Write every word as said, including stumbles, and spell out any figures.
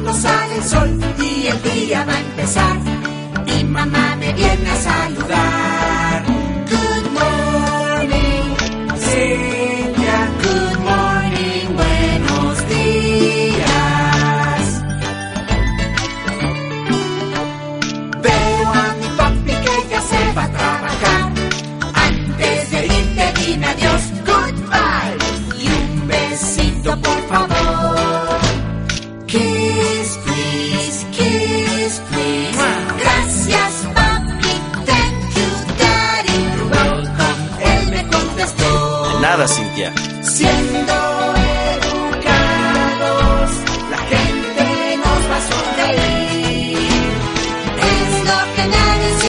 cuando sale el sol y el día va a empezar. Mi mamá me viene a saludar. Good morning, Celia. Good morning, buenos días. Veo a mi papi que ya se va a trabajar. Antes de irte dime adiós, goodbye. Y un besito por favor. Kiss, please, kiss, please. Gracias, papi, thank you, daddy. You're welcome, él me contestó. De nada, Cintia. Siendo